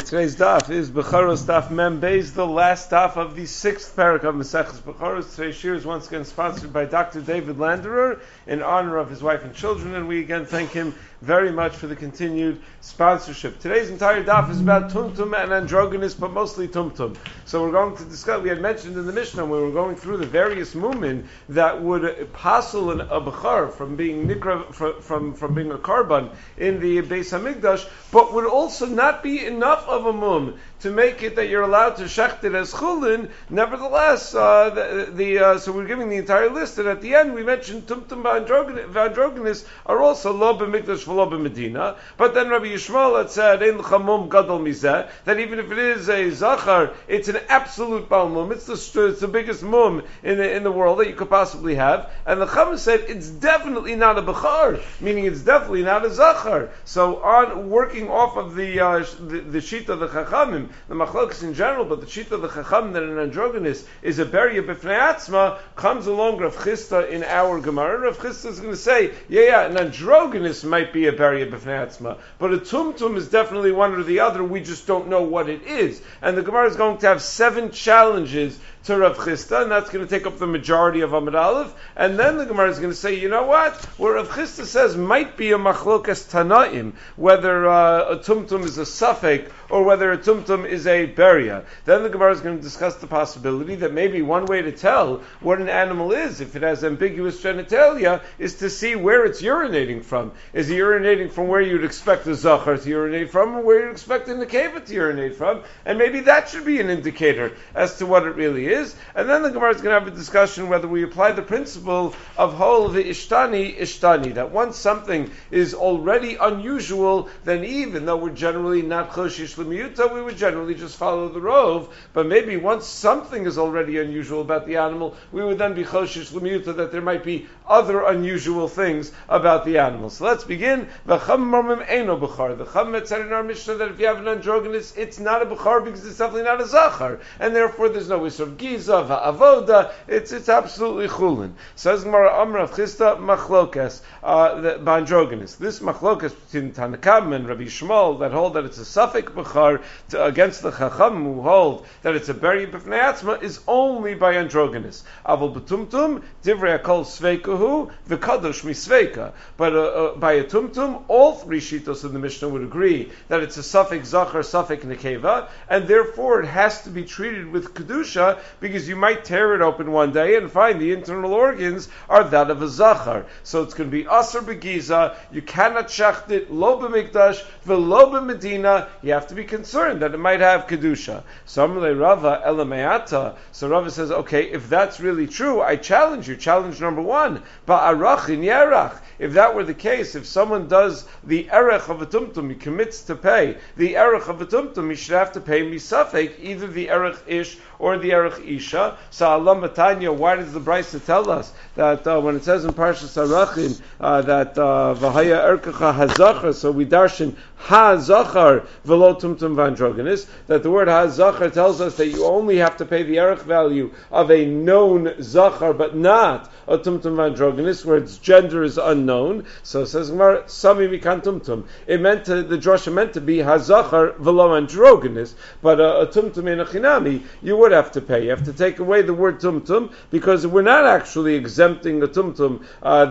Today's daf is Becharos daf Mem Beis, the last daf of the sixth parak of Maseches Becharos. Today's shir is once again sponsored by Dr. David Landerer in honor of his wife and children, and we again thank him very much for the continued sponsorship. Today's entire daf is about Tumtum and Androgynous, but mostly Tumtum. So we're going to discuss, we had mentioned in the Mishnah when we were going through the various mumin that would passel a Bechar from being Nikra, from being a Karban in the Beis HaMikdash, but would also not be enough of a mum to make it that you're allowed to shecht it as chulin. Nevertheless, so we're giving the entire list, and at the end we mentioned Tumtum Androgynous are also lo b'mikdash v'lo b'medina. But then Rabbi Yishmael had said ein l'chamum gadol mizeh, that even if it is a zachar, it's an absolute bal mum. It's the biggest mum in the world that you could possibly have. And the Chacham said it's definitely not a bechar, meaning it's definitely not a zachar. So on working off of the sheet of the Chachamim, the machlokas in general, but the sheet of the Chacham that an androgynous is a beria b'fnei atzma, comes along Rav Chisda in our Gemara. Rav Chisda is going to say, an androgynous might be a beria b'fnei atzma, but a tumtum is definitely one or the other. We just don't know what it is. And the Gemara is going to have 7 challenges to Rav Chisda, and that's going to take up the majority of Amud Aleph. And then the Gemara is going to say, you know what? Where Rav Chisda says might be a machlokas tanaim, whether a tumtum is a suffix or whether a tumtum is a beria. Then the Gemara is going to discuss the possibility that maybe one way to tell what an animal is, if it has ambiguous genitalia, is to see where it's urinating from. Is it urinating from where you'd expect a zachar to urinate from, or where you'd expect a nekeva to urinate from? And maybe that should be an indicator as to what it really is. And then the Gemara is going to have a discussion whether we apply the principle of hol v'ishtani, that once something is already unusual, then even though we're generally not choshish l'miyuta, we would generally just follow the rov. But maybe once something is already unusual about the animal, we would then be choshish l'miyuta that there might be other unusual things about the animal. So let's begin. The Chacham eino bechar. The Chacham said in our Mishnah that if you have an androgynous, it's not a bechar because it's definitely not a zachar, and therefore there's no issue of giza, avoda. It's absolutely chulin. Says Gemara Amar Rav Chisda machlokas the androgynous. This machlokas between Tanakam and Rabbi Yishmael that hold that it's a suffix bechar against the Chacham who hold that it's a beria b'fnei atzma is only by androgynous. Aval b'tumtum divrei akol sveikahu v'kadosh misveika. But by a tumtum, all 3 shitos in the Mishnah would agree that it's a suffix zachar, suffix nekeva, and therefore it has to be treated with kedusha, because you might tear it open one day and find the internal organs are that of a zachar. So it's going to be asur begiza. You cannot shecht it lo b'mikdash v'lo b'medina. You have to be concerned that it might have kedusha. So Amalei Rava elameata. So Rava says, okay, if that's really true, I challenge you. Challenge number 1, ba'arach in yerach. If that were the case, if someone does the erech of a tumtum, he commits to pay the erech of a tumtum, he should have to pay misafek, either the erech ish or the erech isha. So Allah Matanya, why does the Brisa tell us that when it says in Parshas Arachin that v'haya erkecha hazachar, so we darshan ha-zachar v'lo tumtum v'androgynous, that the word ha-zachar tells us that you only have to pay the erech value of a known zachar, but not a tumtum v'androgynous, where its gender is unknown. So it says Gemara, Sami mikan tumtum. The drasha meant to be hazachar v'lo androgynous, but a tumtum in a chinami, you would have to pay. You have to take away the word tumtum, because we're not actually exempting a tumtum.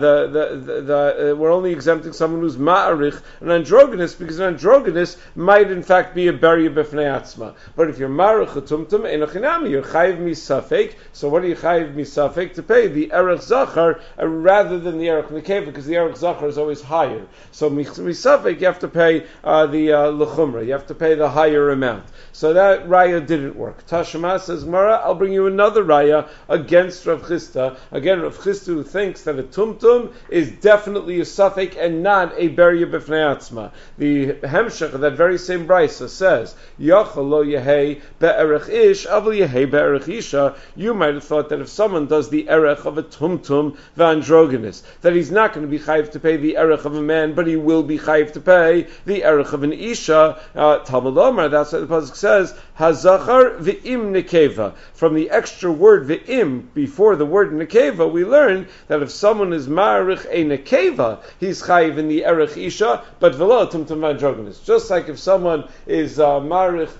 We're only exempting someone who's ma'arich, an androgynous, because an androgynous might in fact be a beria b'fnei atzma. But if you're ma'arich a tumtum in a chinami, you're chayiv misafek. So what are you chayiv misafek? To pay the erech zachar rather than the erech nekeva, because the erech zachar is always higher. So misafek, you have to pay the lechumra. You have to pay the higher amount. So that raya didn't work. Tashma says, Mara, I'll bring you another raya against Rav Chisda. Again, Rav Chisda who thinks that a tumtum is definitely a suffix and not a beria b'fnei atzma. The hemshech of that very same brisa says, Yachal lo yehei be'erech ish, avol yehei be'erech isha. You might have thought that if someone does the erech of a tumtum v'androgynous, that he's not going to be chayiv to pay the erech of a man, but he will be chayiv to pay the erech of an isha. Talmud Omar, that's what the pasuk says, hazachar v'im nekeva. From the extra word v'im before the word nekeva, we learn that if someone is ma'arich a nekeva, he's chayiv in the erech isha, but v'lo tumtum androgynous. Just like if someone is marich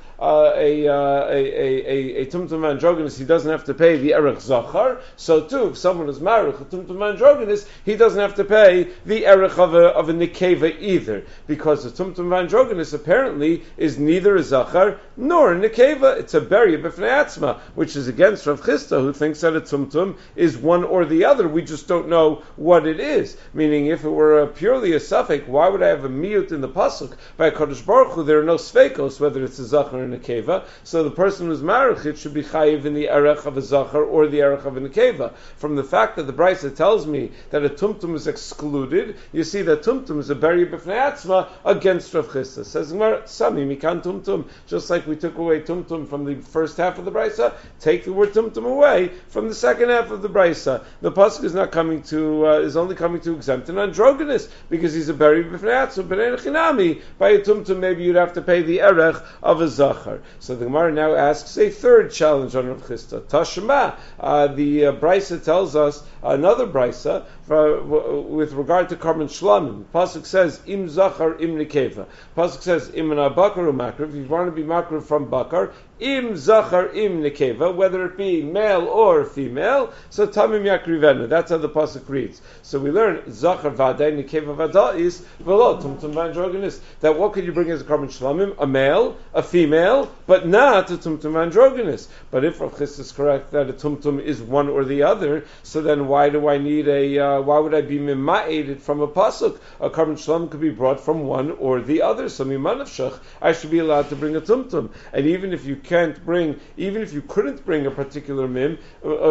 a tumtum androgynous, he doesn't have to pay the erech zachar. So too, if someone is marich a tumtum androgynous, he doesn't have to pay the erech of a nekeva either, because the tumtum androgynous apparently is neither a zachar nor a nekeva. It's a beria b'fnei atzma, which is against Rav Chisda, who thinks that a tumtum is one or the other. We just don't know what it is. Meaning, if it were purely a suffix, why would I have a miyut in the pasuk? By Kadosh Baruch Hu, there are no sveikos whether it's a zachar or a nekeva. So the person who's marich, it should be chayiv in the erech of a zachar or the erech of a nekeva. From the fact that the brisa tells me that a tumtum is excluded, you see that tumtum is a beria b'fnei atzma against Rav Chisda. Says Gemara, Sami mikan tumtum. Just like we took away tumtum from the first half of the brisa, take the word tumtum away from the second half of the brisa. The pasuk is not coming to is only coming to exempt an androgynous because he's a beria b'fnei atzma. But chinami, by a tumtum maybe you'd have to pay the erech of a zachar. So the Gemara now asks a third challenge on Rav Chisda. Tashma, the brisa tells us another brisa with regard to karban shlamim. Pasuk says im zachar im nekeva. Pasuk says im an bakar or makar. If you want to be makar from bakar, im zachar im nekeva, whether it be male or female, so tamim yakrivenu. That's how the pasuk reads. So we learn zachar vaday nekeva vadais velo tumtum androgynous. That what could you bring as a karban shlamim? A male, a female, but not a tumtum androgynous. But if Rav Chisda is correct that a tumtum is one or the other, so then why do I need why would I be mima'ated from a pasuk? A karban shlamim could be brought from one or the other. So mimanavshach, I should be allowed to bring a tumtum. And even if you couldn't bring a particular min,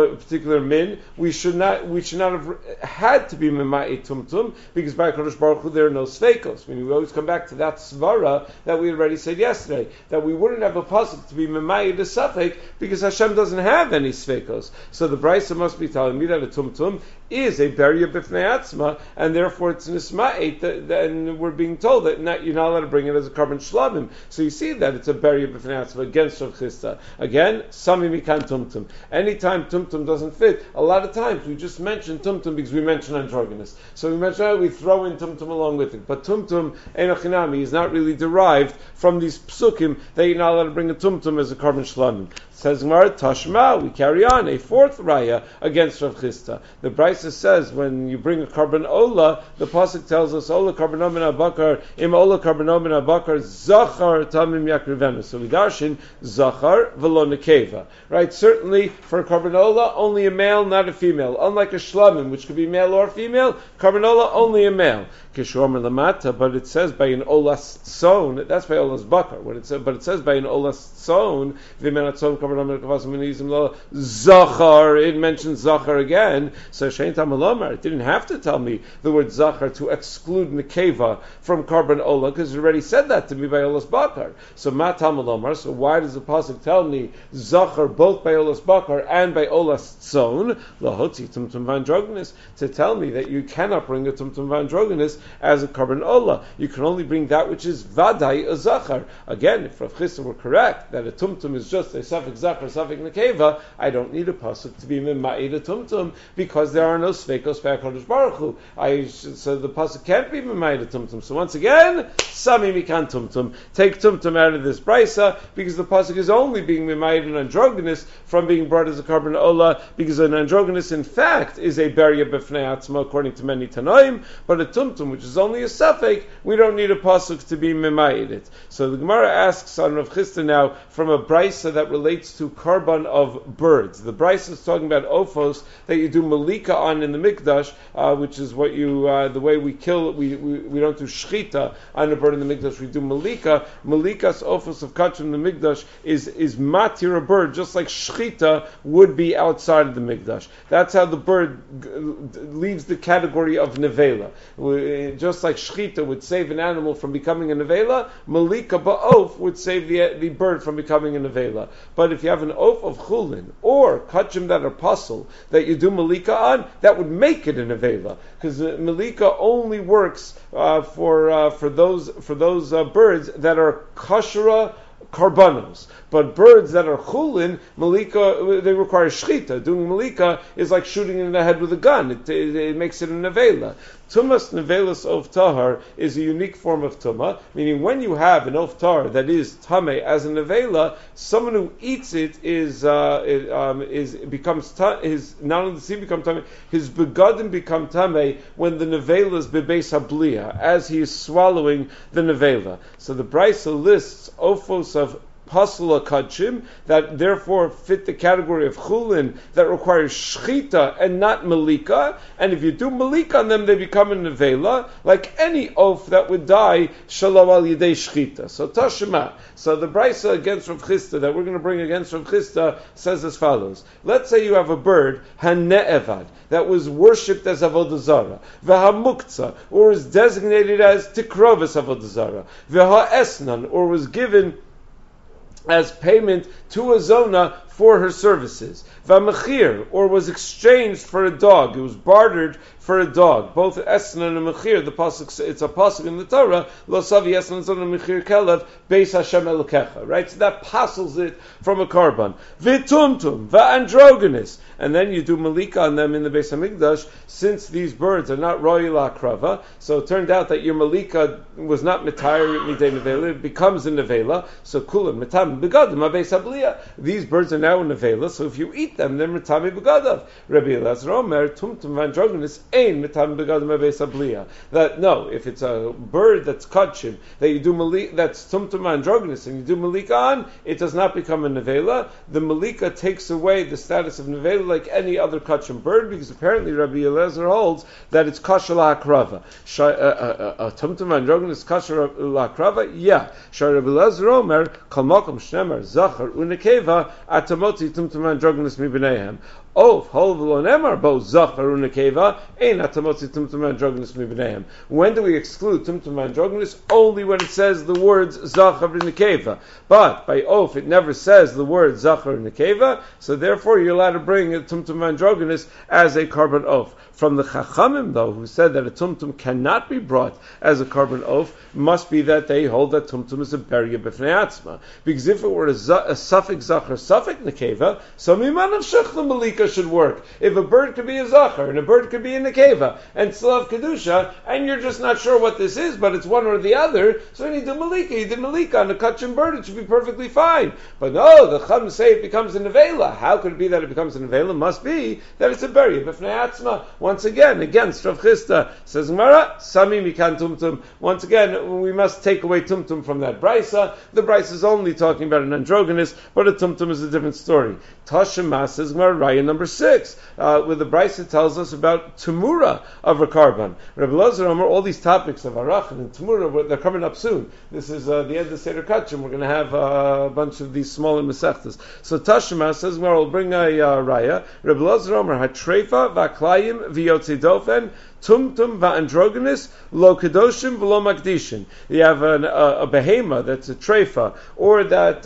we should not have had to be mima'ed tumtum, because by Kadosh Baruch Hu there are no sveikos. I mean, we always come back to that svara that we already said yesterday, that we wouldn't have a pasuk to be mima'ed a suffix because Hashem doesn't have any sveikos. So the brisa must be telling me that a tumtum is a beria b'fnei atzma, and therefore it's an isma'et, and we're being told that you're not allowed to bring it as a karban shlamim. So you see that it's a beria b'fnei atzma against Rav Chisda. Again, sami mikan tumtum. Anytime tumtum doesn't fit, a lot of times we just mention tumtum because we mention androgynous. So we throw in tumtum along with it. But tumtum, enochinami, is not really derived from these psukim that you're not allowed to bring a tumtum as a karban shlamim. Says Gemara, Tashma, we carry on, a fourth raya against Rav Chisda. The brisa says when you bring a karban ola, the pasuk tells us, Ola karban omen abakar, im ola karban omen abakar, zachar tamim yakrivenu. So we darshin, zachar velo nekeva. Right, certainly for a karban ola, only a male, not a female. Unlike a shlamim, which could be male or female, karban ola, only a male. Kishomer lamata, but it says by an olas tzon, that's by olas bakar. But it says by an olas tzon, v'menat tzon Zachar, it mentions Zachar again. So Shein Tamalomar, it didn't have to tell me the word Zachar to exclude Nekeva from karban ola, because it already said that to me by Olas Bakar. So Ma Tamalomar, so why does the pasuk tell me Zachar both by Olas Bakar and by Olas Tzon? Lahotzi Tumtum Vandroginus, to tell me that you cannot bring a Tumtum Vandroginus as a karban ola. You can only bring that which is Vadai a Zachar. Again, if Rav Chisda were correct that a Tumtum is just a suffix Zachar, suffix Nekeva, I don't need a pasuk to be Mima'id a Tumtum, because there are no Sveikos by HaKadosh Baruch Hu. So the pasuk can't be Mima'id a Tumtum. So once again, Sami Mikan Tumtum. Take Tumtum out of this brisa, because the pasuk is only being Mima'id an androgynous from being brought as a karban ola, because an androgynous in fact is a beria b'fnei atzma according to many Tanoim, but a Tumtum, which is only a suffix, we don't need a pasuk to be Mima'id it. So the Gemara asks on Rav Chisda now from a brisa that relates to karban of birds. The brisa is talking about ophos that you do malika on in the mikdash, which is what the way we kill. We don't do shchita on a bird in the mikdash. We do malika. Malika's ophos of kach in the mikdash is matir a bird, just like shchita would be outside of the mikdash. That's how the bird leaves the category of nevela. Just like shchita would save an animal from becoming a nevela, malika ba'of would save the bird from becoming a nevela. But if you have an oaf of chulin or kachim that are puzzle that you do malika on, that would make it an avela, because malika only works for those birds that are kashra karbanos. But birds that are chulin, malika, they require shchita. Doing malika is like shooting in the head with a gun. It makes it an avela. Tumas nevelas of tahar is a unique form of tumah, meaning when you have an of tahar that is tameh as a nevela, someone who eats it becomes his, not only does he become tameh, his begadim become tameh when the nevela is bebeis habliya, as he is swallowing the nevela. So the Brisa lists ofos of pasula kachim that therefore fit the category of chulin that requires shchita and not malika, and if you do malika on them, they become a nevela, like any oaf that would die shalom al yidei shchita. So tashema. So the brisa against Rav Chisda that we're going to bring against Rav Chisda says as follows: let's say you have a bird hane'evad that was worshipped as avodah zara, v'hamuktzah, or is designated as tikrovis avodah zara, v'ha'esnan, or was given as payment to a zona for her services. V'amachir, or was exchanged for a dog. It was bartered for a dog. Both esnan and mechir, the pasuk, it's a pasuk in the Torah, lo savi esnan zona mechir kelev, beis Hashem elokecha. Right? So that passes it from a korban. V'tumtum, v'androgenes. And then you do malika on them in the Beis Hamikdash, since these birds are not royal akrava. So it turned out that your malika was not mitayr midei nevela, it becomes a nevela. So kulam mitam begadim beis habliya. These birds are now a nevela, so if you eat them, they're mitami begadav. Rabbi Elazar Omer tumtum vandrogenes ein mitami begadim beis habliya. That no, if it's a bird that's kachim that you do malika, that's tumtum vandrogenes, and you do malika on, it does not become a nevela. The malika takes away the status of nevela like any other kachim bird, because apparently Rabbi Elazar holds that it's kasher la'akrava. A tumtum androgenes kasher la'akrava? Yeah. Shai Rabbi Elazar Omer, kol makom shnemer zachar unekeva atamoti tumtum androgenes mibneihem. Of hol v'lo nemar bo zachar unekeva ein atamoti tumtum androgenes mibneihem. When do we exclude tumtum androgenes? Only when it says the words zachar unekeva. But by oaf it never says the word zachar unekeva, so therefore you're allowed to bring a tumtum androgenes as a korban oaf. From the Chachamim, though, who said that a tumtum cannot be brought as a korban oaf, must be that they hold that tumtum is a beria b'fnei atzma. Because if it were a suffix zachar, suffix nekeva, so mimanav shechla malika should work. If a bird could be a zachar and a bird could be a nekeva and still have kedusha, and you're just not sure what this is, but it's one or the other, so when you do malika, you did malika on a kachim bird, it should be perfectly fine. But no, the Chacham say it becomes a nevela. How could it be that it becomes a nevela? Must be that it's a beria b'fnei atzma. Once again, against Rav Chisda, says Gemara, Sami mikan tumtum. Once again, we must take away tumtum from that brisa. The brisa is only talking about an androgynous, but a tumtum is a different story. Tashema, says Gemara, raya number 6, where the brisa tells us about tumura of a karban. Rabbi Elazar Omer, all these topics of arach and tumura, they're coming up soon. This is the end of Seder Kachim. We're going to have a bunch of these smaller mesechtas. So Tashema, says Gemara, will bring a raya. Rabbi Elazar Omer, hatreifa v'aklayim v'yotzi dofen tumtum va'androgenes lo kedoshim v'lo makdishin. You have a behema that's a treifa, or that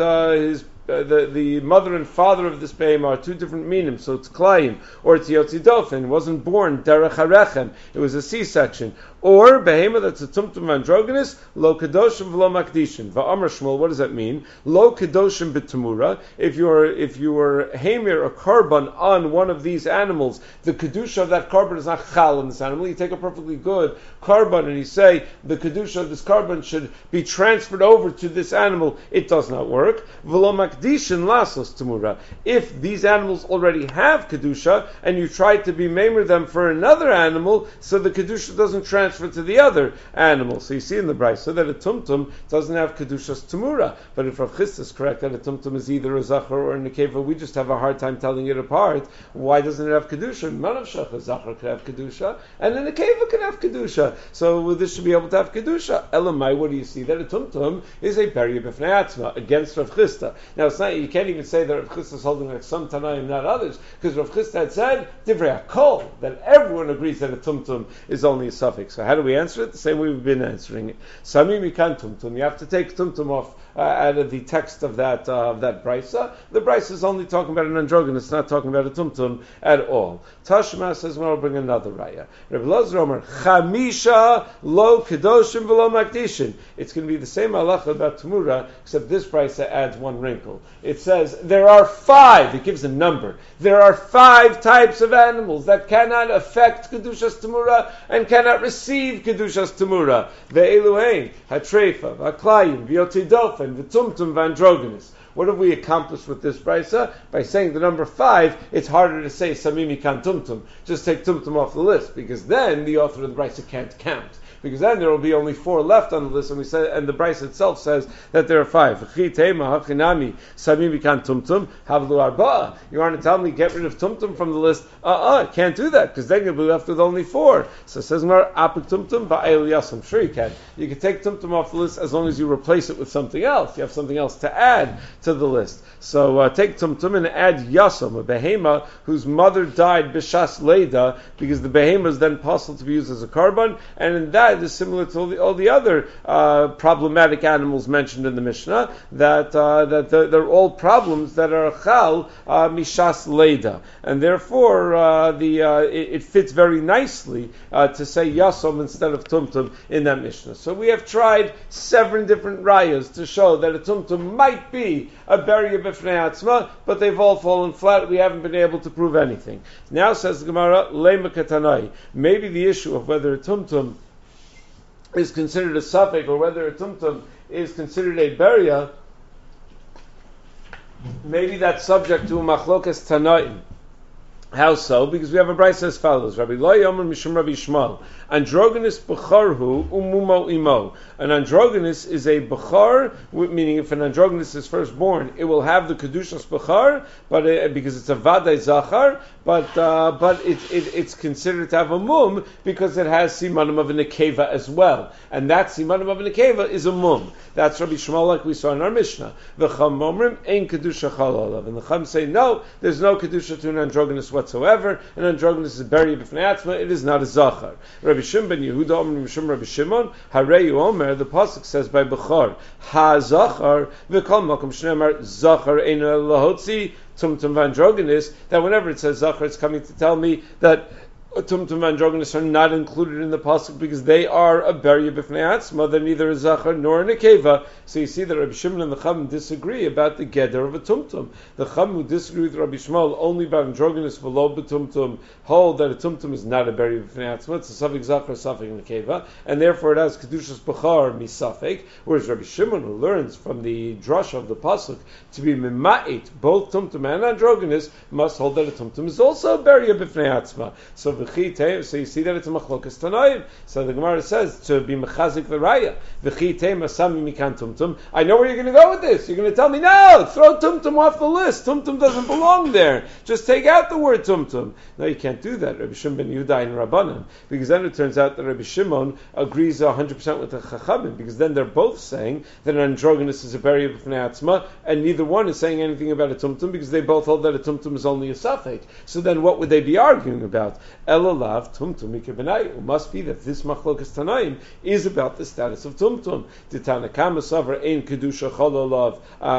the mother and father of this behema are two different minim, so it's klayim, or it's yotzi dofen, wasn't born derech harechem, it was a C-section. Or behema that's a tumtum androgenes lo kedoshim v'lo makdishin. Va'amar Shmuel, what does that mean? Lo kedoshim b'tamura. If you were hamir a korban on one of these animals, the kedusha of that korban is not chal on this animal. You take a perfectly good korban and you say the kedusha of this korban should be transferred over to this animal. It does not work. V'lo makdishin lasos tamura. If these animals already have kedusha and you try to be mamer them for another animal, so the kedusha doesn't transfer to the other animal. So you see in the brisa that a tumtum doesn't have kedushas tamura. But if Rav Chisda is correct that a tumtum is either a zachar or a nekeva, we just have a hard time telling it apart. Why doesn't it have kedusha? None of shach a zachar can have kedusha, and a nekeva can have kedusha. So this should be able to have kedusha. Elamai, what do you see? That a tumtum is a beria b'fnei atzma against Rav Chisda. Now it's not. You can't even say that Rav Chisda is holding like some Tanaim, not others, because Rav Chisda had said divrei hakol that everyone agrees that a tumtum is only a suffix. So how do we answer it? The same way we've been answering it. Sami mikan tumtum. You have to take tumtum off out of the text of that brisa. The brisa is only talking about an androgynous, it's not talking about a tumtum at all. Tashma says, well, I'll bring another raya. Rabbi Elazar Omer, chamisha lo kedoshim v'lo makdishin. It's going to be the same halacha about tamura, except this brisa adds one wrinkle. example, it says there are 5, it gives a number, there are 5 types of animals that cannot affect Kedushas Tamura and cannot receive Kedushas Tamura. Ve'eluhein, Hatrefa, V'aklayim, V'yotidofen, V'tumtum, V'androgenes. What have we accomplished with this brisa? By saying the number 5, it's harder to say Samimi Kan Tumtum. Just take Tumtum off the list, because then the author of the brisa can't count. Because then there will be only 4 left on the list, and the brisa itself says that there are 5. You want to tell me get rid of Tumtum from the list? Can't do that, because then you'll be left with only 4. So it says Apik Tumtum Ba'el Yasam. Sure you can. You can take Tumtum off the list as long as you replace it with something else. You have something else to add to the list. So take Tumtum and add Yasam, a behema whose mother died Bishas Leida, because the behema is then possible to be used as a korban, and in that is similar to all the other problematic animals mentioned in the Mishnah, that they're all problems that are chal mishas leida, and therefore it fits very nicely to say yasom instead of tumtum in that Mishnah. So we have tried 7 different rayas to show that a tumtum might be a beria b'fnei atzma, but they've all fallen flat. We haven't been able to prove anything. Now says the Gemara, lema katanai. Maybe the issue of whether a tumtum is considered a suffix or whether a tumtum is considered a beria, maybe that's subject to a machlokas tanaim. How so? Because we have a brayso as follows: Rabbi Lo Yomer Mishum Rabbi Shmuel, androgynous b'charhu umumo imo. An androgynous is a b'char, meaning if an androgynous is first born, it will have the kedushas b'char, but because it's a vaday zachar, but it's considered to have a mum because it has simanim of a nekeva as well, and that simanim of a nekeva is a mum. That's Rabbi Shmuel, like we saw in our Mishnah. The Chum omrim ein kedusha chal olav, and the Chum say no, there's no kedusha to an androgynous whatsoever. An androgynous is a beria b'fnei atzma; it is not a zachar. Rabbi Shimon ben Yehuda omrim Mishum Rabbi Shimon hareyu omer. The pasuk says by b'char ha zachar v'kol makom shneimar zachar ein lahotzi tumtum vandrogenis, that whenever it says zachar, it's coming to tell me that tumtum androgynous are not included in the pasuk because they are a beria b'fnei atzma. They're neither a zachar nor a nekeva. So you see that Rabbi Shimon and the Chum disagree about the geder of a tumtum. The Chum who disagree with Rabbi Shmuel only about androgynous v'lo b'tumtum hold that a tumtum is not a beria b'fnei atzma. It's a suffix zachar, suffix nekeva, and therefore it has kedushas b'char misafik. Whereas Rabbi Shimon, who learns from the drasha of the pasuk to be mima'it both tumtum and androgynous, must hold that a tumtum is also a beria b'fnei atzma. So you see that it's a machlokas tanaim. So the Gemara says to be mechazik the raya. V'chitei masami mikan tumtum. I know where you're going to go with this. You're going to tell me, no, throw tumtum off the list. Tumtum doesn't belong there. Just take out the word tumtum. No, you can't do that, Rabbi Shimon ben Yehuda and Rabbanan, because then it turns out that Rabbi Shimon agrees 100% with the Chachamim, because then they're both saying that an androgynous is a beria b'fnei atzma, and neither one is saying anything about a tumtum, because they both hold that a tumtum is only a suffix. So then what would they be arguing about? Elolav tumtum ikebenai. It must be that this machlokas tanaim is about the status of tumtum. The Tanakama savar ein kedusha chololav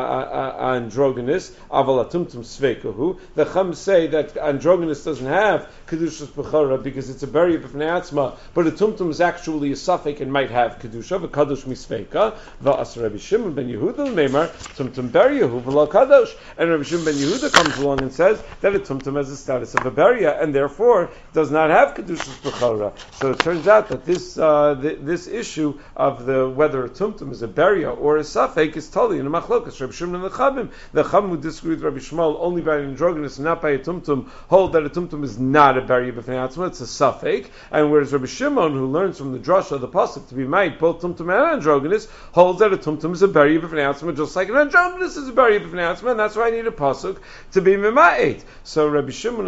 androgynous aval tumtum sveikahu. The Chum say that androgynous doesn't have kedushas b'chara because it's a beria b'fnei atzma, but a tumtum is actually a suffix and might have kedusha v'kadosh misveika. Va'as Rabbi Shimon ben Yehuda l'meimar tumtum beriahu v'lo kadosh. And Rabbi Shimon ben Yehuda comes along and says that a tumtum has the status of a beria and therefore does not have kedushas b'chara. So it turns out that this issue of whether a tumtum is a beria or a suffix is totally in a machlokas. Rabbi Shimon and the Chachamim, the Chachamim who disagree with Rabbi Shmuel only by an androgynous and not by a tumtum, hold that a tumtum is not a beria b'fnei atzma; it's a suffix. And whereas Rabbi Shimon, who learns from the drasha of the pasuk to be made both tumtum and androgynous, holds that a tumtum is a beria b'fnei atzma, just like an androgynous is a beria b'fnei atzma, and that's why I need a pasuk to be mima'et. So Rabbi Shimon,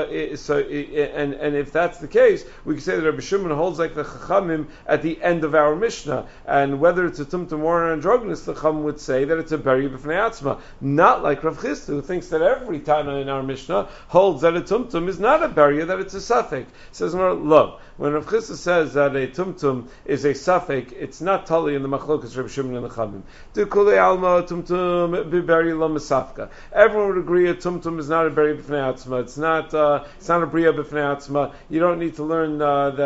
and if that's the case, we can say that Rabbi Shimon holds like the Chachamim at the end of our Mishnah, and whether it's a tumtum or an androgynous, the Chacham would say that it's a beria b'fnei atzma, not like Rav Chisda, who thinks that every Tana in our Mishnah holds that a tumtum is not a beria, that it's a suffix. Says look, when Rav Chisda says that a tumtum is a suffix, it's not totally in the machlokas Rabbi Shimon and the Chachamim. Du kulei alma tumtum b'beria lo mesafka. Everyone would agree a tumtum is not a beria b'fnei atzma. It's not a bria b'fnei atzma. atzma. You don't need to learn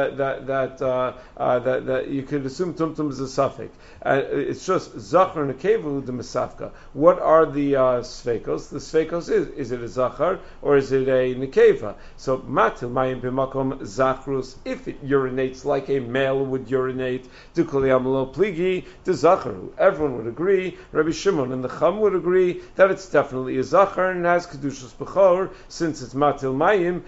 that you could assume tumtum is a suffix. It's just zachar and nekeva the mesafka. What are the sfekos? The sfekos is it a zachar or is it a nekeva? So matil mayim b'makom zachrus. If it urinates like a male would urinate, dukali amalo pligi the zacharu. Everyone would agree. Rabbi Shimon and the Chum would agree that it's definitely a zachar and has kedushas b'chor since it's matil mayim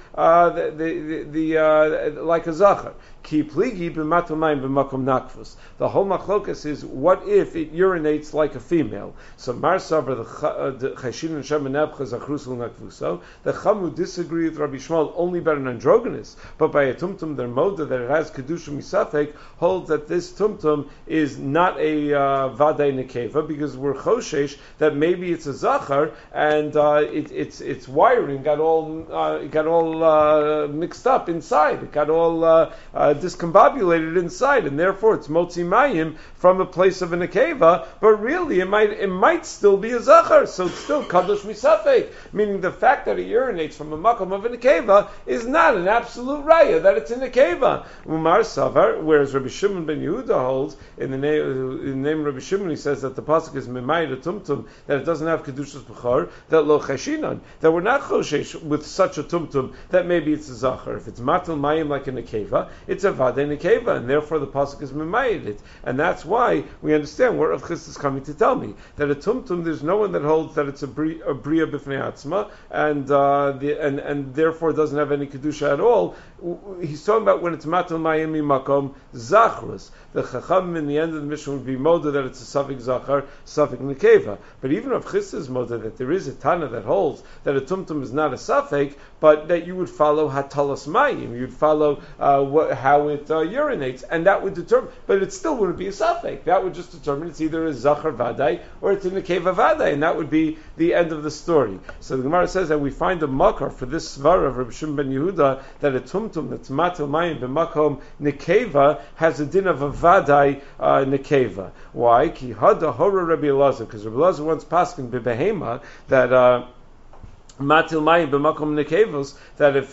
like a zachar. Ki pligi b'matil mayim b'makom nakfus. The whole machlokas is what if it urinates like a female? So Mar Savar the Cheshin and Shem Nebcha Zachrusul Nakvuso. The Chamu disagree with Rabbi Shmuel only by an androgynous, but by a tumtum their moda that it has kedusha misafek holds that this tumtum is not a vaday nekeva because we're choshesh that maybe it's a zachar and its wiring got all mixed up inside. It got all discombobulated inside, and therefore it's motzi mayim from a place of a nekeva, but really it might still be a zachar, so it's still kadosh misafek, meaning the fact that it urinates from a makom of a nekeva is not an absolute raya that it's a nekeva. Umar Savar, whereas Rabbi Shimon ben Yehuda holds in the name of Rabbi Shimon, he says that the pasuk is memayid tumtum, that it doesn't have kedushas b'chor, that lo cheshinan, that we're not choshesh with such a tumtum that maybe it's a zachar. If it's matil mayim like a nekeva, it's a vadei nekeva, and therefore the pasuk is memayid it, and that's why we understand where Rav Chisda is coming to tell me that a tumtum, there's no one that holds that it's a bria b'fnei atzma, and therefore doesn't have any kedusha at all. He's talking about when it's matil mayim makom zachrus. The chacham in the end of the mission would be moda that it's a suffix zachar, suffix nekeva. But even Rav Chisda's moda that there is a tana that holds that a tumtum is not a suffix, but that you would follow hatalas mayim, you'd follow how it urinates, and that would determine. But it still wouldn't be a suffix. That would just determine it's either a zachar vaday or it's a nekeva vaday, and that would be the end of the story. So the Gemara says that we find a makar for this svara of Rabbi Shimon ben Yehuda that a tumtum that's matil mayim b'makom nekeva has a din of a vaday nekeva. Why? Ki hada hora Rabbi Elazar, because Rabbi Elazar once paskin b'behema that matil mayim b'makom nekevos, that if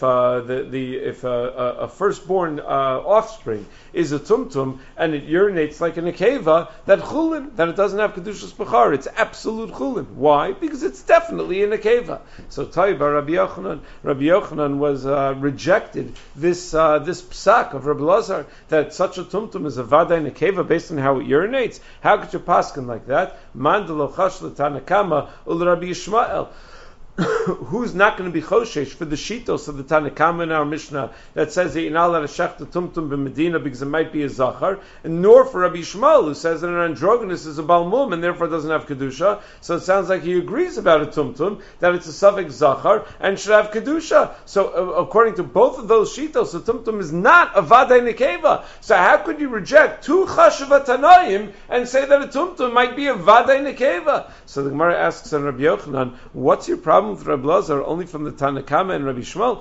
a firstborn offspring is a tumtum and it urinates like a nekeva, that chulin, that it doesn't have kedushas b'char, it's absolute chulin. Why? Because it's definitely a nekeva. So Taiba Rabbi Yochanan was rejected this psak of Rabbi Lazar that such a tumtum is a vaday nekeva based on how it urinates. How could you paskin like that? Mandalo chash l'tanakama ul Rabbi Yishmael. Who's not going to be choshesh for the shitos of the Tanakama in our Mishnah that says that you're not allowed to shech the tumtum b'Medina because it might be a zachar, and nor for Rabbi Yishmael who says that an androgynous is a balmum and therefore doesn't have kedusha. So it sounds like he agrees about a tumtum that it's a suffix zachar and should have kedusha. So according to both of those shitos, the tumtum is not a vaday nekeva. So how could you reject two chashuva tanayim and say that a tumtum might be a vaday nekeva? So the Gemara asks on Rabbi Yochanan, what's your problem with Rabbi Lazar only from the Tanakama and Rabbi Shmuel?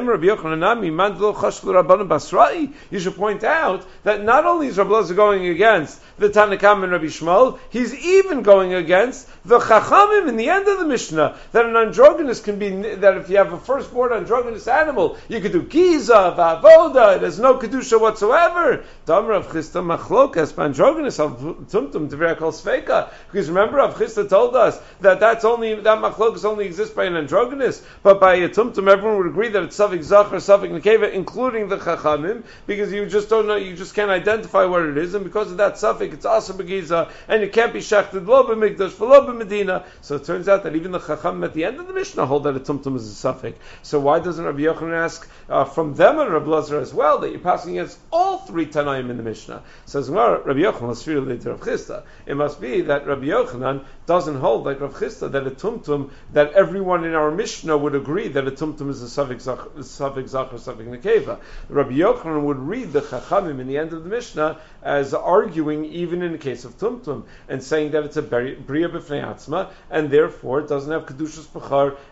You should point out that not only is Rabbi Lazar going against the Tanakama and Rabbi Shmuel, he's even going against the Chachamim in the end of the Mishnah, that an androgynous can be, that if you have a firstborn androgynous animal, you could do Giza, Vavoda, it has no Kedusha whatsoever. Damar of Chisda Machlokas, androgynous of Tumtum, Devera Kol Sveika. Because remember, Rav Chisda told us that that Machlokas only exists by an androgynous, but by a Tumtum, everyone would agree that it's Safik Zachar, Safik Nekeva, including the Chachamim, because you just don't know, you just can't identify what it is, and because of that Safik, it's Asa Begiza, and it can't be Shechted Lo B'Mikdash, Lo B'Medina. So it turns out that even the Chachamim at the end of the Mishnah hold that a Tumtum is a Safik. So why doesn't Rabbi Yochanan ask from them and Rabbi Lazar as well, that you're passing against all three Tanaim in the Mishnah? Says Rabbi Yochanan, let's read it later, Rav Chisda. It must be that Rabbi Yochanan doesn't hold like Rav Chisda that a Tumtum, that everyone in our Mishnah would agree that a Tumtum is a Safik Zachar, Safik Nekeva. Rabbi Yochanan would read the Chachamim in the end of the Mishnah as arguing even in the case of Tumtum, and saying that it's a Bria B'fnei Atzma, and therefore it doesn't have Kedushas B'char,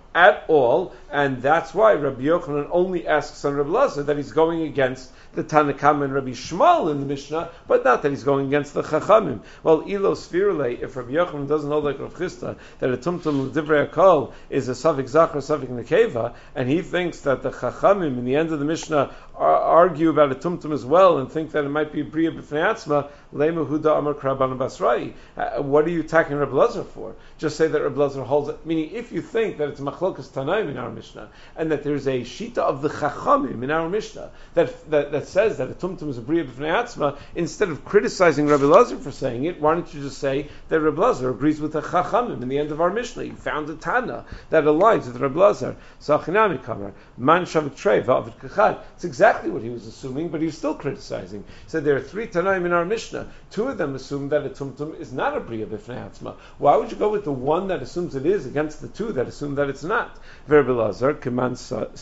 at all, and that's why Rabbi Yochanan only asks on Rabbi Lazar that he's going against the Tanakam and Rabbi Shmuel in the Mishnah, but not that he's going against the Chachamim. Well, Ilo Sfirle, if Rabbi Yochanan doesn't hold like Rav Chisda, that a Tumtum L'divrei Hakol is a Safik Zachar, Safik Nekeva, and he thinks that the Chachamim in the end of the Mishnah argue about a Tumtum as well, and think that it might be a Bria B'fnei Atzma, Lema Huda Amar Krabban Basrai. What are you attacking Rabbi Lazar for? Just say that Rabbi Lazar holds it. Meaning, if you think that it's Machlokas Tanaim in our Mishnah, and that there's a Shita of the Chachamim in our Mishnah, that says that a Tumtum is a Bria B'fnei Atzma, instead of criticizing Rabbi Lazar for saying it, why don't you just say that Rabbi Lazar agrees with the Chachamim in the end of our Mishnah? You found a Tana that aligns with Rabbi Lazar. So Achinami Kamar, Man Shavik Trei, Va'avid Kachad. It's exactly what he was assuming, but he was still criticizing. He said there are 3 Tanaim in our Mishnah. 2 of them assume that a Tumtum is not a Bria B'fnei Atzma. Why would you go with the one that assumes it is against the 2 that assume that it's not? Rabbi Lazar, Keman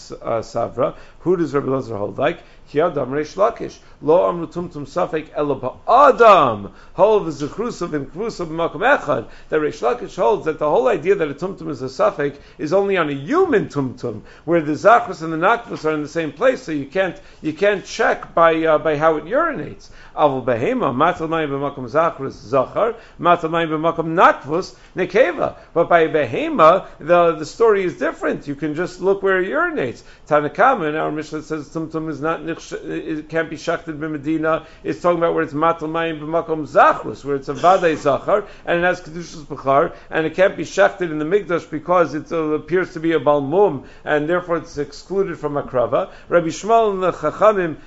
Savra. Who does Rabbi Lazar hold like? Kiadam Reish Lakish. Lo amru tumtum safek elo ba'adam. Hol v'zichrusav and krusav b'makom echad. That Reish Lakish holds that the whole idea that a tumtum is a safek is only on a human tumtum, where the zachrus and the nakvus are in the same place, so you can't check by how it urinates. Avol behema matal mayim b'makom zachrus zachar, matal mayim b'makom nakvus nekeva. But by behema, the story is different. You can just look where it urinates. Tanakama in our Mishnah says tumtum is not it can't be shachted b'Medina. It's talking about where it's matal mayim b'makom zachrus, where it's a vadei zachar and it has kedushas b'char, and it can't be shachted in the mikdash because it appears to be a balmum and therefore it's excluded from akrava. Rabbi Shmuel and the Chachamim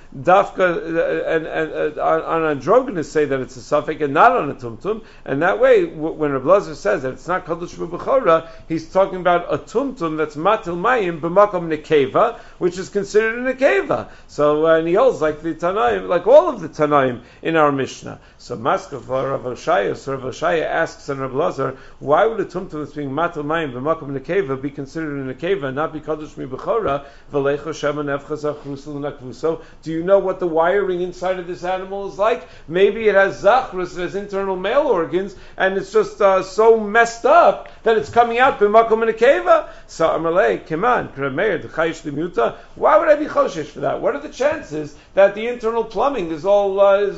dafka and on androgynous say that it's a safek and not on a tumtum, and that way when Rabbi Lazar says that it's not kadosh b'chora, he's talking about a tumtum that's matal mayim b'makom nekeva, which is considered a nekeva. So and he holds like the Tanaim, like all of the Tanaim in our Mishnah. So Maskav Rav Oshaya, so Rav Oshaya asks on Rav Lazar, why would a tumtum that's being matal mayim b'makom nekeva be considered a nekeva and not be kadosh mi b'chora? V'leicho shema nefcha zachrus l'nakvuso. Do you know what the wiring inside of this animal is like? Maybe it has zachrus, it has internal male organs, and it's just so messed up that it's coming out b'makom nekeva. So Amalei, Keman, Krameir, D'chayish Limuta. Why would I be choshesh for that? What are the chances that the internal plumbing is all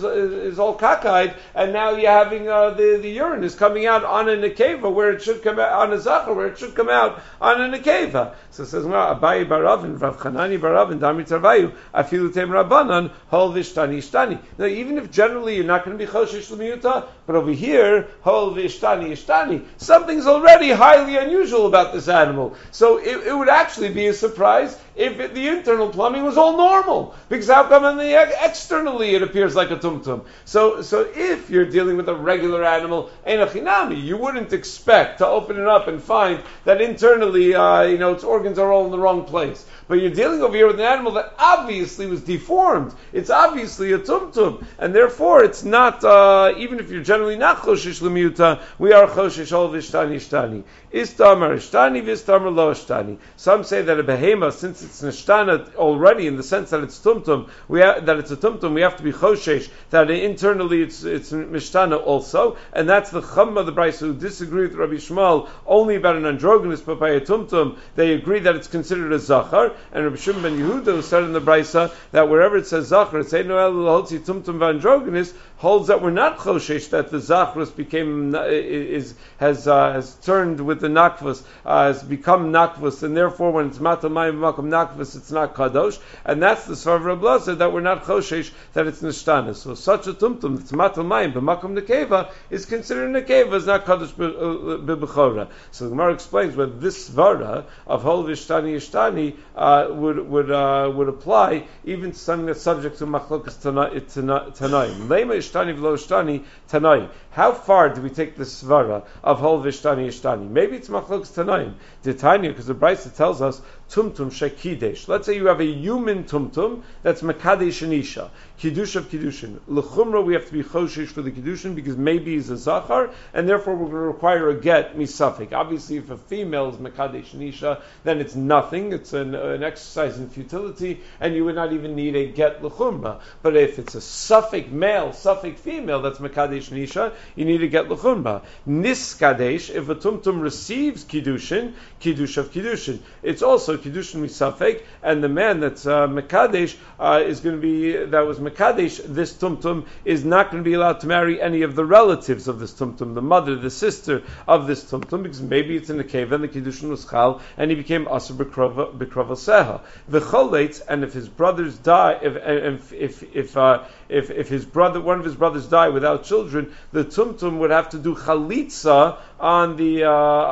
cockeyed, and now you're having the urine is coming out on a nekeva where it should come out on a zachar where it should come out on a nekeva? So it says, well, Abayi Baravin, Rav Chanani Baravin, Dami Tarvayu, Afilu Tem Rabbanan, Hol Vishtani Ishtani. Now, even if generally you're not going to be choshesh l'miyuta, but over here, Hol Vishtani Ishtani, something's already highly unusual about this animal. So it would actually be a surprise if the internal plumbing was all normal, because how come externally it appears like a tumtum? So if you're dealing with a regular animal, enochinami, you wouldn't expect to open it up and find that internally, its organs are all in the wrong place. But you're dealing over here with an animal that obviously was deformed. It's obviously a tumtum, and therefore it's not. Even if you're generally not choshesh l'miuta, we are choshesh ol v'ishtani ishtani. Istamar ishtani v'istamar lo ishtani. Some say that a behema, since it's nishtana already in the sense that it's tumtum, that it's a tumtum, we have to be choshesh that internally it's mishtana also, and that's the chum of the Brisa who disagree with Rabbi Shmuel only about an androgynous, but by a tumtum they agree that it's considered a zachar. And Rabbi Shimon ben Yehuda, who said in the Brisa that wherever it says zachar, it's ein noel l'holtzi tumtum v'androgynous, holds that we're not choshesh that the zachrus has turned with the nakvus, has become nakvus, and therefore when it's matal mayim b'makom nakvus, it's not kadosh, and that's the svar of Rabbi Lazar that we're not choshesh that it's nishtana. So such a tumtum that's matal mayim b'makom nekeva is considered nekeva, is not kadosh b'bechora. So the Gemara explains whether this svara of hol v'ishtani ishtani would apply even to something that's subject to machlokas tanaim. Lema ishtani v'lo ishtani tanaim. How far do we take the svara of hol v'ishtani ishtani? Maybe it's machlokas tanaim. Titania, because the Brisa tells us tumtum shekidesh. Let's say you have a human tumtum that's mekadesh and isha, kiddush of kiddushin. L'chumra, we have to be choshesh for the kiddushin because maybe he's a zachar, and therefore we're going to require a get misafik. Obviously, if a female is mekadesh and isha, then it's nothing. It's an exercise in futility, and you would not even need a get l'chumra. But if it's a suffik male, suffik female that's mekadesh and isha, you need a get l'chumra. Niskadesh, if a tumtum receives kiddushin, kiddush of kiddushin. It's also kiddushin misafek, and the man that's mekadesh is going to be that was mekadesh. This tumtum is not going to be allowed to marry any of the relatives of this tumtum, the mother, the sister of this tumtum, because maybe it's in the cave and the kiddushin was chal, and he became asur b'krova seha. V'choletz, and if his brothers die, if his brother, one of his brothers die without children, the tumtum would have to do chalitza on the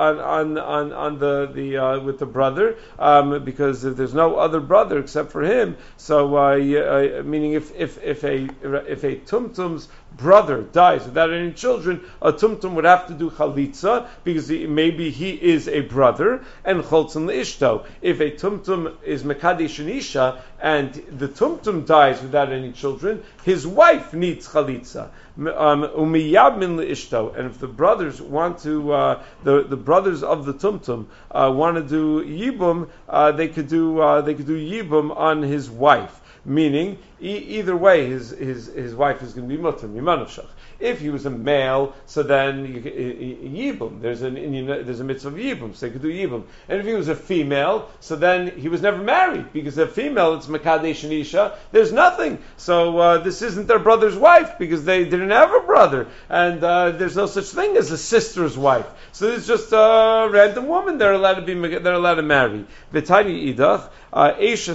with the brother, because if there's no other brother except for him, so meaning if a tumtum's brother dies without any children, a tumtum would have to do chalitza because maybe he is a brother, and choltzin leishto. If a tumtum is mekadesh an isha and the tumtum dies without any children, his wife needs chalitza. Umiyabmin leishto. And if the brothers want to, the brothers of the tumtum want to do yibum, they could do yibum on his wife. Meaning, either way, his wife is going to be mutter mimanushach. If he was a male, so then yibum. There's a mitzvah of yibum, so they could do yibum. And if he was a female, so then he was never married, because a female, it's mekadesh and isha. There's nothing. So this isn't their brother's wife because they didn't have a brother, and there's no such thing as a sister's wife. So it's just a random woman they're allowed to marry. V'tani idach. But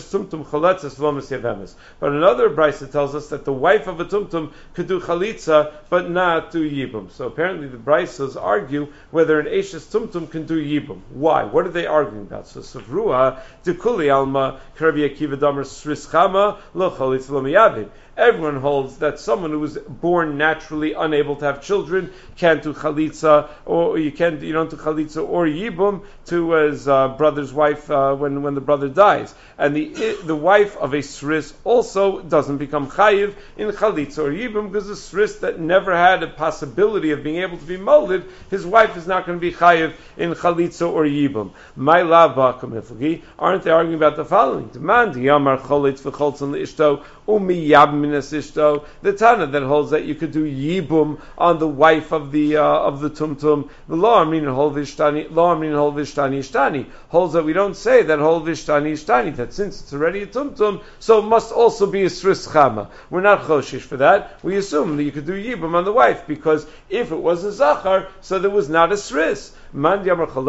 another brisa tells us that the wife of a tumtum could do chalitza, but not do yibum. So apparently the brisas argue whether an eshes tumtum can do yibum. Why? What are they arguing about? So Savrua dekuli alma Rabbi Akiva damer srischama lo chalitza lo miyabim. Everyone holds that someone who was born naturally unable to have children can't do chalitza, or you don't do chalitza or yibum to his brother's wife when the brother dies. And the wife of a sris also doesn't become chayiv in chalitza or yibum, because the sris that never had a possibility of being able to be molded, his wife is not going to be chayiv in chalitza or yibum. My lava kamiflagi, aren't they arguing about the following? Demand yamar chalitz v'choltzon leishto umiyab. The Tana that holds that you could do yibum on the wife of the tumtum. The law Amrin hol vishtani ishtani holds that we don't say that hol vishtani ishtani, that since it's already a tumtum, so it must also be a sris chama. We're not choshish for that. We assume that you could do yibum on the wife, because if it was a zachar, so there was not a sris. But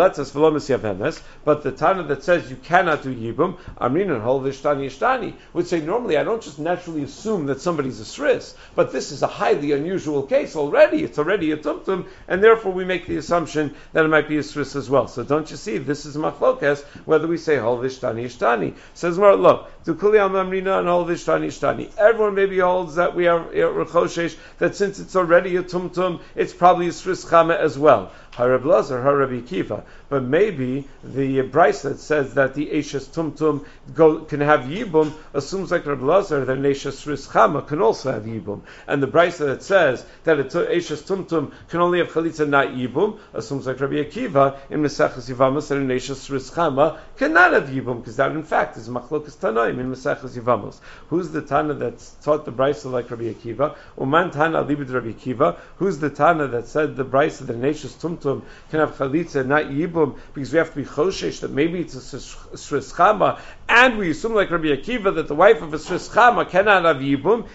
the Tana that says you cannot do yibum, Amrin and hol vishtani ishtani, would say normally I don't just naturally assume that somebody's a sris, but this is a highly unusual case already. It's already a tumtum, and therefore we make the assumption that it might be a sris as well. So don't you see, this is machlokes, whether we say hol vishtani ishtani. Says more, look, dukuli al mamrina and hol vishtani ishtani. Everyone maybe holds that we are rechoshesh, that since it's already a tumtum, it's probably a sris chama as well. Harab Lazar, Harab Akiva. But maybe the brisa that says that the Eishes Tumtum can have Yibum assumes like Rabbi Lazar that an Eishes Sris Chama can also have Yibum. And the brisa that says that an Eishes Tumtum can only have Chalitza, not Yibum, assumes like Rabbi Akiva in Maseches Yevamos that an Eishes Sris Chama cannot have Yibum, because that in fact is Machlokas Tanaim in Maseches Yevamos. Who's the Tana that's taught the brisa like Rabbi Akiva? Uman Tana Libid Rabbi Akiva. Who's the Tana that said the brisa that an Eishes Tumtum can have Chalitza, not Yibum, because we have to be choshesh that maybe it's a sris chama, and we assume like Rabbi Akiva that the wife of a sris chama cannot have yibum.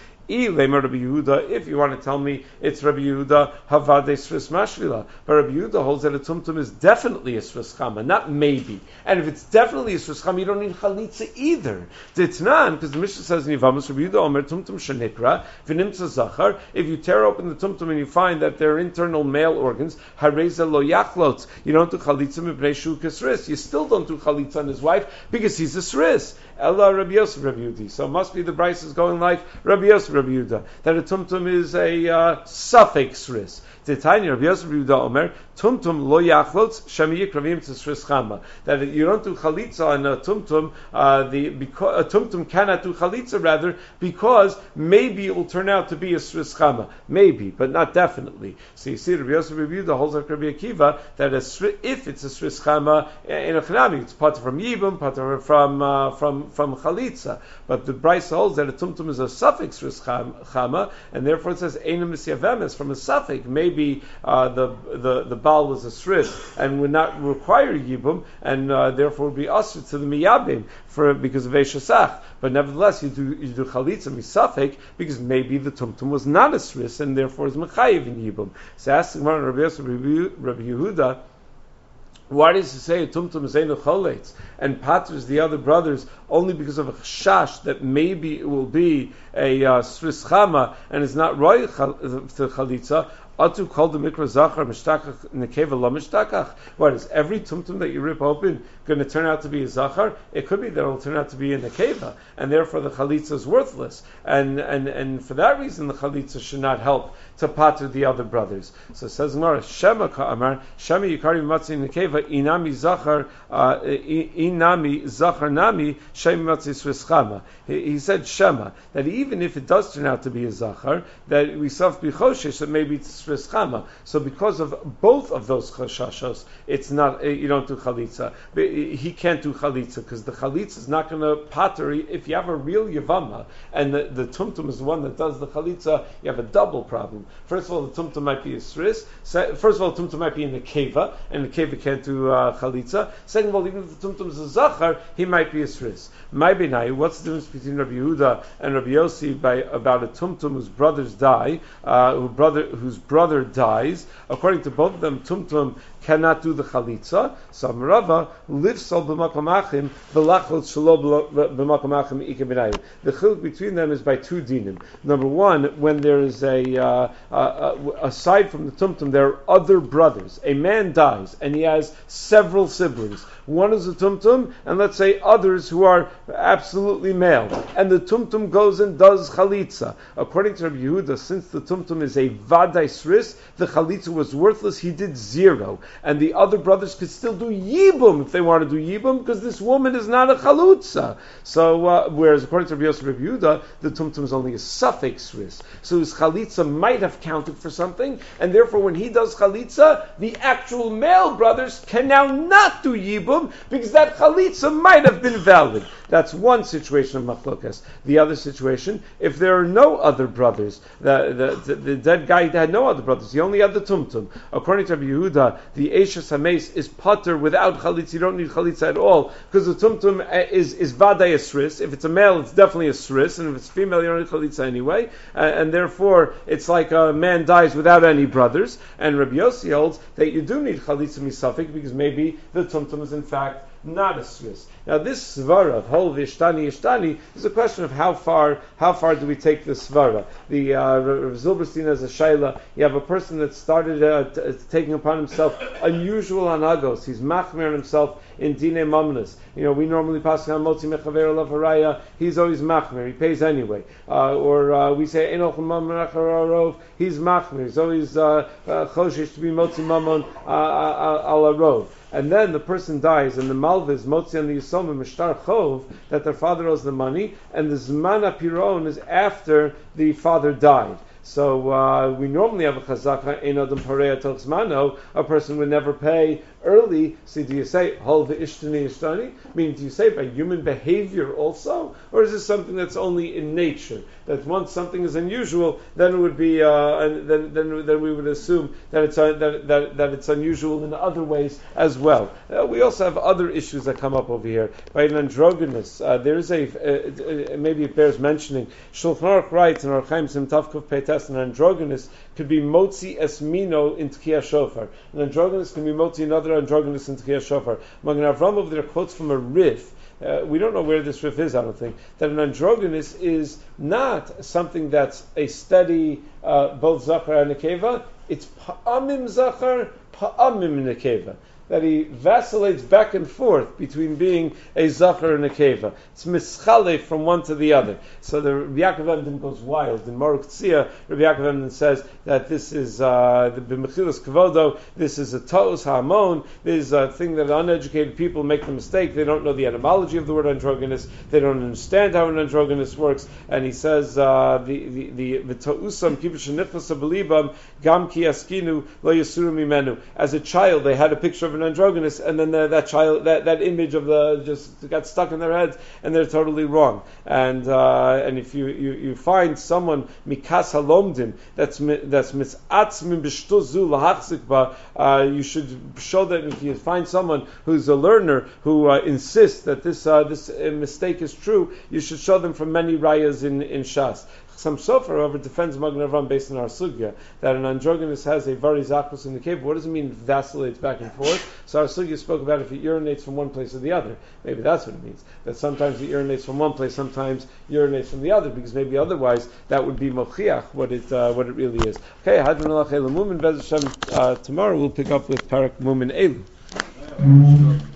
If you want to tell me it's Rabbi Yehuda, Havade Sris Mashvila. But Rabbi Yehuda holds that a tumtum is definitely a Sris Chama, not maybe. And if it's definitely a Sris Chama, you don't need Chalitza either. Ditnan, because the Mishnah says in Yevamos, Rabbi Yehuda Omer Tumtum Shenekra, V'nimtza Zachar, if you tear open the tumtum and you find that they're internal male organs, Hareza Lo Yachlotz, you don't do Chalitza Mibnei Shu Kesris. You still don't do Chalitza on his wife, because he's a Sris. Ella Rabbi Yosef Rabbi Yudi. So it must be the Bryce is going like Rabbi Yosef Rabbi Yehuda, that a tumtum is a suffix sris. Titania Rabbi Yosef Rabbi Yehuda Omer tumtum lo yachlotz shemi yikravim tzris chama. That you don't do chalitza on a tumtum. Because a tumtum cannot do chalitza, rather because maybe it will turn out to be a sris chama, maybe, but not definitely. So you see, Rabbi Yosef Rabbi Yehuda holds like Rabbi Akiva that if it's a sris chama in a chanami, it's part from yibum, part from from chalitza. But the Brisa holds that a tumtum is a suffix ris chama, and therefore it says eina misyavemes from a suffix. Maybe the Baal was a sris and would not require yibum, and therefore would be usher to the miyabim because of eshasach. But nevertheless, you do chalitza misafek because maybe the tumtum was not a sris and therefore is mechayiv in yibum. So ask Rabbi Yehuda, why does he say a tumtum is einu choletz and paters the other brothers only because of a chash that maybe it will be a sris chama and is not roy to chalitza? Atu called the mikra zachar mishtachach nekeva lo mishtachach. What is every tumtum that you rip open going to turn out to be a zachar? It could be that it will turn out to be a nekeva, and therefore the chalitza is worthless. And for that reason, the chalitza should not help to pater the other brothers. So it says Gemara, Shema ka'amar, Shema yikari matzi nekeva, inami zachar nami, Shema matzi srischama. He said Shema, that even if it does turn out to be a zachar, that we saf bichoshesh, that maybe it's srischama. So because of both of those chashashos, it's not, you don't do chalitza. But he can't do chalitza, because the chalitza is not going to pater. If you have a real yavama, and the tumtum is the one that does the chalitza, you have a double problem. First of all, the tumtum might be a sris. First of all, the tumtum might be in the keva, and the keva can't do chalitza. Second of all, even if the tumtum is a zachar, he might be a sris. My benai, what's the difference between Rabbi Yehuda and Rabbi Yossi about a tumtum whose brothers die, whose brother dies? According to both of them, tumtum cannot do the chalitza. So Rava lives al b'makamachim v'lachot shelo b'makamachim ike b'nayim. The chiluk between them is by two dinim. Number one, when there is aside from the tumtum, there are other brothers. A man dies and he has several siblings. One is a tumtum, and let's say others who are absolutely male. And the tumtum goes and does chalitza. According to Rabbi Yehuda, since the tumtum is a vaday sris, the chalitza was worthless. He did 0. And the other brothers could still do yibum if they want to do yibum, because this woman is not a chalutza. So, whereas according to Rabbi Yosef Rabbi Yehuda, the tumtum is only a suffix sris. So his chalitza might have counted for something, and therefore when he does chalitza, the actual male brothers can now not do yibum, because that chalitza might have been valid. That's one situation of machlokas. The other situation, if there are no other brothers, the dead guy had no other brothers, he only had the tumtum. According to Rabbi Yehuda, the Eishes Hameis is pater without chalitza. You don't need chalitza at all, because the tumtum is vaday a sris. If it's a male, it's definitely a sris, and if it's female, you don't need chalitza anyway. And therefore, it's like a man dies without any brothers. And Rabbi Yossi holds that you do need chalitza misafik, because maybe the tumtum is in fact not a sris. Now this svara of hol v'ishtani is a question of how far do we take this svara. The Rav Zilberstein has a shaila. You have a person that started taking upon himself unusual anagos. He's machmer on himself in dinei mamnas. You know, we normally pass on motzi mechaver alav haraya. He's always machmer. He pays anyway. Or we say enoch mamon achararov. He's machmer. He's always choshesh to be motzi mamon al arov. And then the person dies, and the malva is motzi on the yisomim mishtar chov, that their father owes the money, and the zman apiron is after the father died. So we normally have a chazaka ein adam pareya tel zmano. A person would never pay early. So do you say hol v'ishtani ishtani? Meaning, do you say by human behavior also, or is this something that's only in nature? That once something is unusual, then it would be then we would assume that it's unusual in other ways as well. We also have other issues that come up over here. By an androgynous, there is maybe it bears mentioning. Shulchan Aruch writes in Orach Chaim Sim Tavkuf Peites, an androgynous could be motzi esmino in Tchiyah Shofar. An androgynous can be motzi another androgynous in Tchiyah Shofar. Magen Avram over there quotes from a Rif. We don't know where this Rif is, I don't think. That an androgynous is not something that's a steady both zachar and nekeva. It's pa'amim zachar, pa'amim nekeva. That he vacillates back and forth between being a zachar and a keva. It's mischale from one to the other. So the Rabbi Yaakov Emden goes wild. In Moruk Tzia, Rabbi Yaakov Emden says that this is the b'mechilas kavodo. This is a ta'us ha'amon. This is a thing that uneducated people make the mistake. They don't know the etymology of the word androgynous. They don't understand how an androgynous works. And he says the ta'usam kibush nichlas belibam gam ki askinu lo yasuru mimenu. As a child, they had a picture of of an androgynous, and then that child, that image of the just got stuck in their heads, and they're totally wrong. And if you find someone mikas halomdim that's misatzmim b'shtuzu lahachzik ba, you should show them. If you find someone who's a learner who insists that this mistake is true, you should show them from many rayas in Shas. Some Sofer, however, defends Magen Avraham based on our sugya that an androgynous has a very zakus in the cave. What does it mean? It vacillates back and forth. So our sugya spoke about if it urinates from one place or the other. Maybe that's what it means. That sometimes it urinates from one place, sometimes urinates from the other, because maybe otherwise that would be mochiach what it really is. Okay, Hadron Alach Elu Mumin. Bez Hashem, tomorrow we'll pick up with Parak Mumin Elu.